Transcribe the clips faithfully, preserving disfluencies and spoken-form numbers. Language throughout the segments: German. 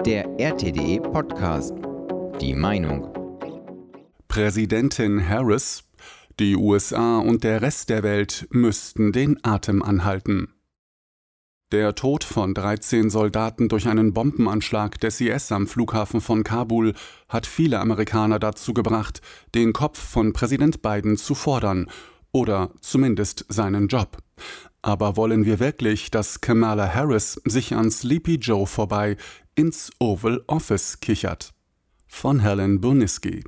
Der R T D E-Podcast. Die Meinung. Präsidentin Harris: Die U S A und der Rest der Welt müssten den Atem anhalten. Der Tod von dreizehn Soldaten durch einen Bombenanschlag des I S am Flughafen von Kabul hat viele Amerikaner dazu gebracht, den Kopf von Präsident Biden zu fordern oder zumindest seinen Job. Aber wollen wir wirklich, dass Kamala Harris sich an Sleepy Joe vorbei ins Oval Office kichert? Von Helen Burniske.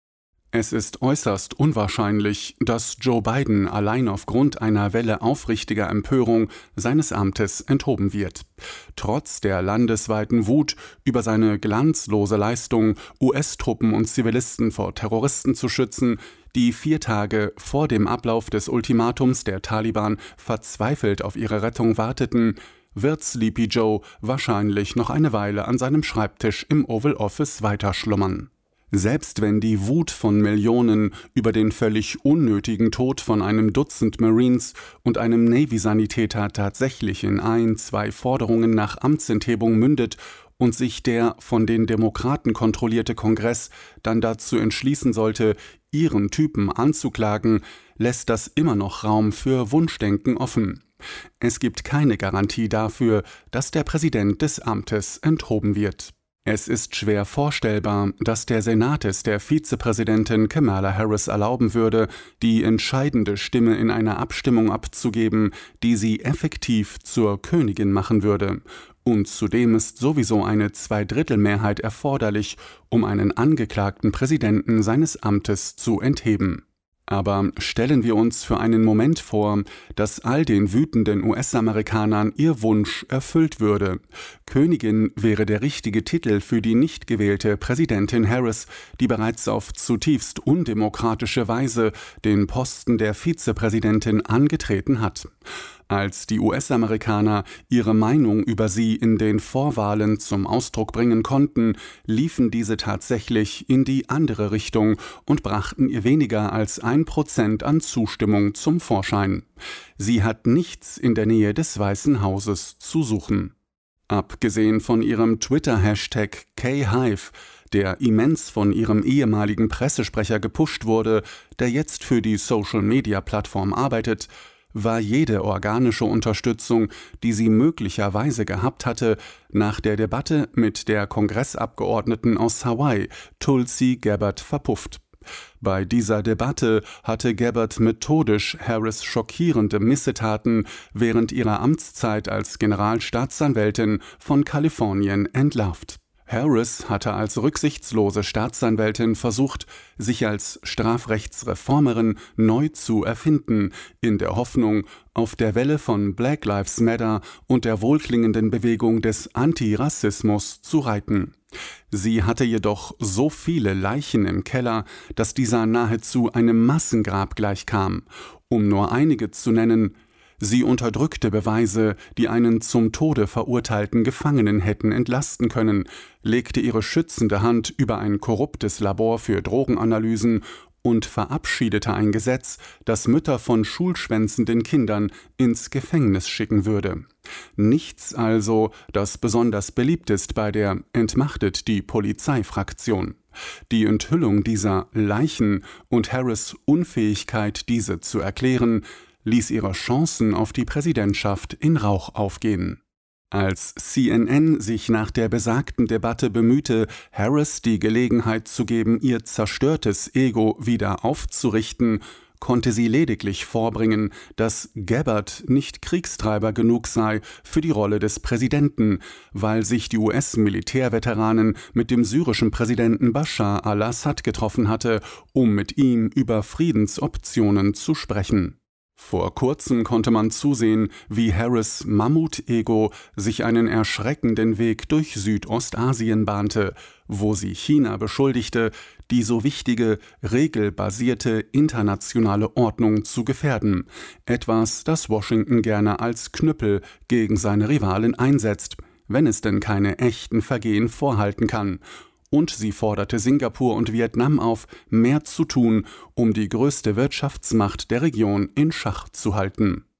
Es ist äußerst unwahrscheinlich, dass Joe Biden allein aufgrund einer Welle aufrichtiger Empörung seines Amtes enthoben wird. Trotz der landesweiten Wut über seine glanzlose Leistung, U S-Truppen und Zivilisten vor Terroristen zu schützen, die vier Tage vor dem Ablauf des Ultimatums der Taliban verzweifelt auf ihre Rettung warteten, wird Sleepy Joe wahrscheinlich noch eine Weile an seinem Schreibtisch im Oval Office weiterschlummern. Selbst wenn die Wut von Millionen über den völlig unnötigen Tod von einem Dutzend Marines und einem Navy-Sanitäter tatsächlich in ein, zwei Forderungen nach Amtsenthebung mündet und sich der von den Demokraten kontrollierte Kongress dann dazu entschließen sollte, ihren Typen anzuklagen, lässt das immer noch Raum für Wunschdenken offen. Es gibt keine Garantie dafür, dass der Präsident des Amtes enthoben wird. Es ist schwer vorstellbar, dass der Senat es der Vizepräsidentin Kamala Harris erlauben würde, die entscheidende Stimme in einer Abstimmung abzugeben, die sie effektiv zur Königin machen würde. Und zudem ist sowieso eine Zweidrittelmehrheit erforderlich, um einen angeklagten Präsidenten seines Amtes zu entheben. Aber stellen wir uns für einen Moment vor, dass all den wütenden U S-Amerikanern ihr Wunsch erfüllt würde. Königin wäre der richtige Titel für die nicht gewählte Präsidentin Harris, die bereits auf zutiefst undemokratische Weise den Posten der Vizepräsidentin angetreten hat. Als die U S-Amerikaner ihre Meinung über sie in den Vorwahlen zum Ausdruck bringen konnten, liefen diese tatsächlich in die andere Richtung und brachten ihr weniger als ein Prozent an Zustimmung zum Vorschein. Sie hat nichts in der Nähe des Weißen Hauses zu suchen. Abgesehen von ihrem Twitter-Hashtag K Hive, der immens von ihrem ehemaligen Pressesprecher gepusht wurde, der jetzt für die Social-Media-Plattform arbeitet, war jede organische Unterstützung, die sie möglicherweise gehabt hatte, nach der Debatte mit der Kongressabgeordneten aus Hawaii, Tulsi Gabbard, verpufft. Bei dieser Debatte hatte Gabbard methodisch Harris schockierende Missetaten während ihrer Amtszeit als Generalstaatsanwältin von Kalifornien entlarvt. Harris hatte als rücksichtslose Staatsanwältin versucht, sich als Strafrechtsreformerin neu zu erfinden, in der Hoffnung, auf der Welle von Black Lives Matter und der wohlklingenden Bewegung des Antirassismus zu reiten. Sie hatte jedoch so viele Leichen im Keller, dass dieser nahezu einem Massengrab gleichkam. Um nur einige zu nennen: Sie unterdrückte Beweise, die einen zum Tode verurteilten Gefangenen hätten entlasten können, legte ihre schützende Hand über ein korruptes Labor für Drogenanalysen und verabschiedete ein Gesetz, das Mütter von schulschwänzenden Kindern ins Gefängnis schicken würde. Nichts also, das besonders beliebt ist bei der Entmachtet die Polizei-Fraktion. Die Enthüllung dieser Leichen und Harris' Unfähigkeit, diese zu erklären, ließ ihre Chancen auf die Präsidentschaft in Rauch aufgehen. Als C N N sich nach der besagten Debatte bemühte, Harris die Gelegenheit zu geben, ihr zerstörtes Ego wieder aufzurichten, konnte sie lediglich vorbringen, dass Gabbard nicht Kriegstreiber genug sei für die Rolle des Präsidenten, weil sich die U S-Militärveteranen mit dem syrischen Präsidenten Bashar al-Assad getroffen hatte, um mit ihm über Friedensoptionen zu sprechen. Vor kurzem konnte man zusehen, wie Harris' Mammut-Ego sich einen erschreckenden Weg durch Südostasien bahnte, wo sie China beschuldigte, die so wichtige, regelbasierte internationale Ordnung zu gefährden. Etwas, das Washington gerne als Knüppel gegen seine Rivalen einsetzt, wenn es denn keine echten Vergehen vorhalten kann. Und sie forderte Singapur und Vietnam auf, mehr zu tun, um die größte Wirtschaftsmacht der Region in Schach zu halten.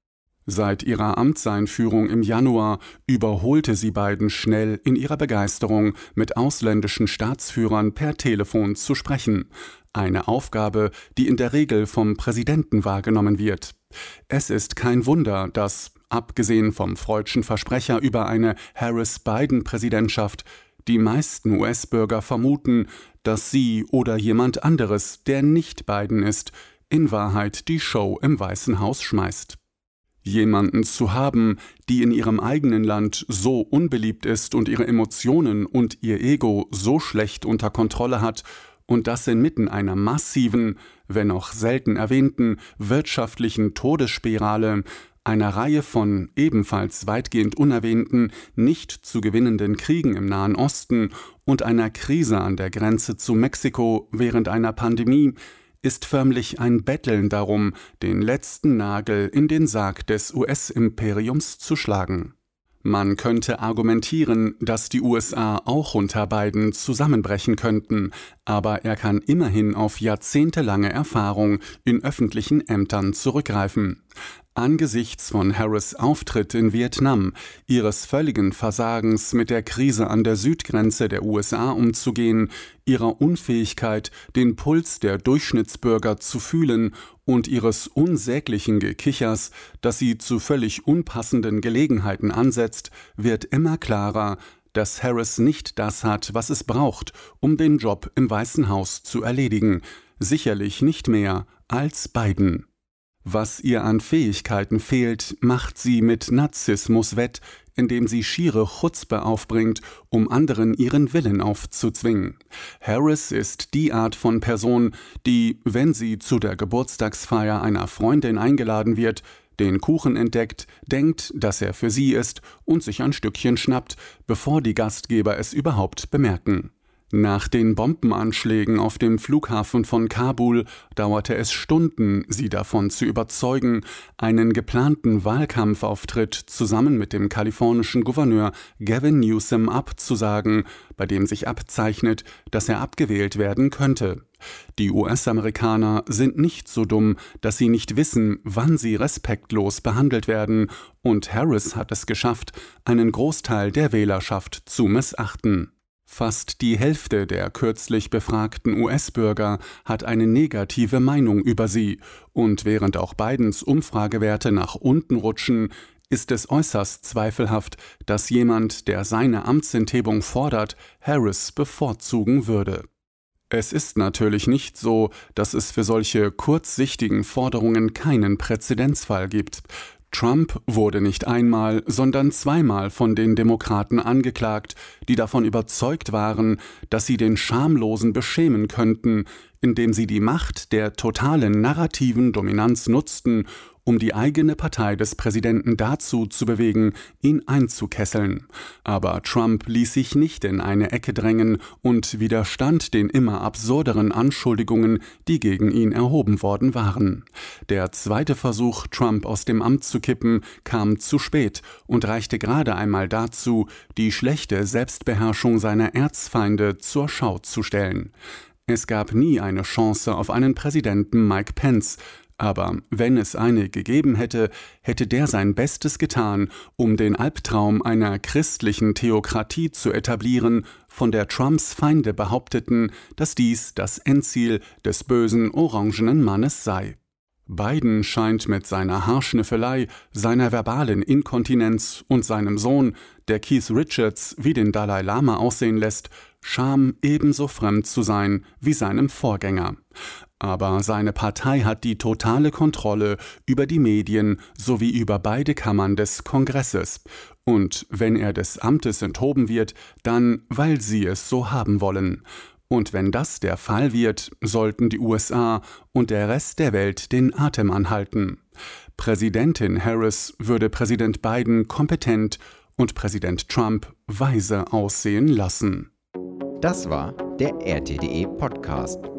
Seit ihrer Amtseinführung im Januar überholte sie Biden schnell in ihrer Begeisterung, mit ausländischen Staatsführern per Telefon zu sprechen. Eine Aufgabe, die in der Regel vom Präsidenten wahrgenommen wird. Es ist kein Wunder, dass, abgesehen vom freudschen Versprecher über eine Harris-Biden-Präsidentschaft, die meisten U S-Bürger vermuten, dass sie oder jemand anderes, der nicht Biden ist, in Wahrheit die Show im Weißen Haus schmeißt. Jemanden zu haben, die in ihrem eigenen Land so unbeliebt ist und ihre Emotionen und ihr Ego so schlecht unter Kontrolle hat, und das inmitten einer massiven, wenn auch selten erwähnten, wirtschaftlichen Todesspirale, einer Reihe von ebenfalls weitgehend unerwähnten, nicht zu gewinnenden Kriegen im Nahen Osten und einer Krise an der Grenze zu Mexiko während einer Pandemie, ist förmlich ein Betteln darum, den letzten Nagel in den Sarg des U S-Imperiums zu schlagen. Man könnte argumentieren, dass die U S A auch unter Biden zusammenbrechen könnten, aber er kann immerhin auf jahrzehntelange Erfahrung in öffentlichen Ämtern zurückgreifen. Angesichts von Harris' Auftritt in Vietnam, ihres völligen Versagens mit der Krise an der Südgrenze der U S A umzugehen, ihrer Unfähigkeit, den Puls der Durchschnittsbürger zu fühlen und ihres unsäglichen Gekichers, das sie zu völlig unpassenden Gelegenheiten ansetzt, wird immer klarer, dass Harris nicht das hat, was es braucht, um den Job im Weißen Haus zu erledigen, sicherlich nicht mehr als Biden. Was ihr an Fähigkeiten fehlt, macht sie mit Narzissmus wett, indem sie schiere Chutzpe aufbringt, um anderen ihren Willen aufzuzwingen. Harris ist die Art von Person, die, wenn sie zu der Geburtstagsfeier einer Freundin eingeladen wird, den Kuchen entdeckt, denkt, dass er für sie ist und sich ein Stückchen schnappt, bevor die Gastgeber es überhaupt bemerken. Nach den Bombenanschlägen auf dem Flughafen von Kabul dauerte es Stunden, sie davon zu überzeugen, einen geplanten Wahlkampfauftritt zusammen mit dem kalifornischen Gouverneur Gavin Newsom abzusagen, bei dem sich abzeichnet, dass er abgewählt werden könnte. Die U S-Amerikaner sind nicht so dumm, dass sie nicht wissen, wann sie respektlos behandelt werden, und Harris hat es geschafft, einen Großteil der Wählerschaft zu missachten. Fast die Hälfte der kürzlich befragten U S-Bürger hat eine negative Meinung über sie, und während auch Bidens Umfragewerte nach unten rutschen, ist es äußerst zweifelhaft, dass jemand, der seine Amtsenthebung fordert, Harris bevorzugen würde. Es ist natürlich nicht so, dass es für solche kurzsichtigen Forderungen keinen Präzedenzfall gibt. Trump wurde nicht einmal, sondern zweimal von den Demokraten angeklagt, die davon überzeugt waren, dass sie den Schamlosen beschämen könnten, indem sie die Macht der totalen narrativen Dominanz nutzten, um die eigene Partei des Präsidenten dazu zu bewegen, ihn einzukesseln. Aber Trump ließ sich nicht in eine Ecke drängen und widerstand den immer absurderen Anschuldigungen, die gegen ihn erhoben worden waren. Der zweite Versuch, Trump aus dem Amt zu kippen, kam zu spät und reichte gerade einmal dazu, die schlechte Selbstbeherrschung seiner Erzfeinde zur Schau zu stellen. Es gab nie eine Chance auf einen Präsidenten Mike Pence, aber wenn es eine gegeben hätte, hätte der sein Bestes getan, um den Albtraum einer christlichen Theokratie zu etablieren, von der Trumps Feinde behaupteten, dass dies das Endziel des bösen orangenen Mannes sei. Biden scheint mit seiner Haarschnüffelei, seiner verbalen Inkontinenz und seinem Sohn, der Keith Richards wie den Dalai Lama aussehen lässt, Scham ebenso fremd zu sein wie seinem Vorgänger. Aber seine Partei hat die totale Kontrolle über die Medien sowie über beide Kammern des Kongresses. Und wenn er des Amtes enthoben wird, dann, weil sie es so haben wollen. Und wenn das der Fall wird, sollten die U S A und der Rest der Welt den Atem anhalten. Präsidentin Harris würde Präsident Biden kompetent und Präsident Trump weise aussehen lassen. Das war der R T D E Podcast.